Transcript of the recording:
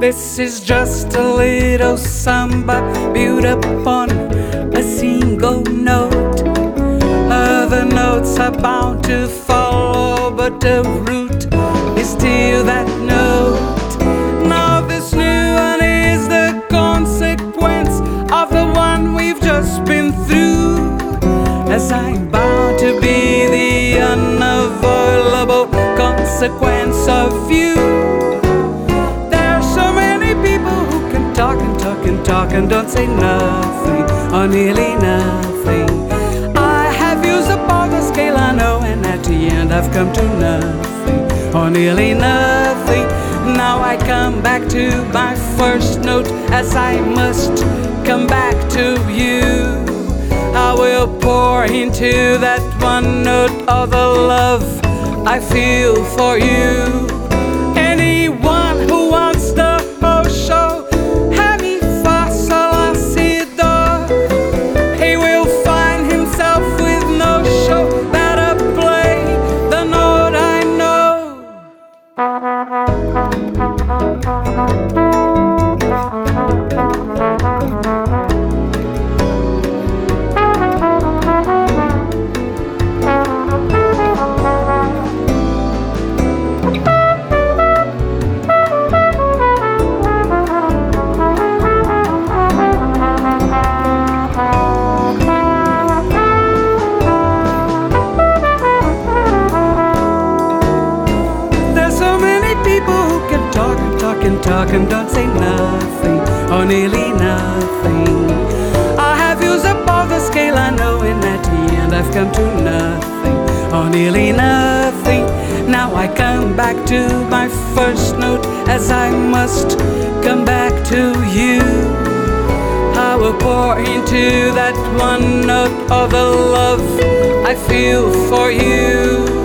This is just a little samba built upon a single note. Other notes are bound to follow, but the root is still that note. Now this new one is the consequence of the one we've just been through, as I'm bound to be the unavoidable consequence of you. There's so many people who can talk and talk and talk and don't say nothing, or nearly nothing. I have used up all the scale I know, and at the end I've come to nothing, or nearly nothing. Now I come back to my first note, as I must come back to you. I will pour into that one note all the love I feel for you. Anyone who wants the whole show, have me fa sol la si do, he will find himself with no show. Better play the note I know. Talk and don't say nothing, or nearly nothing. I have used up all the scale I know, and at the end I've come to nothing, or nearly nothing. Now I come back to my first note, as I must come back to you. I will pour into that one note all the love I feel for you.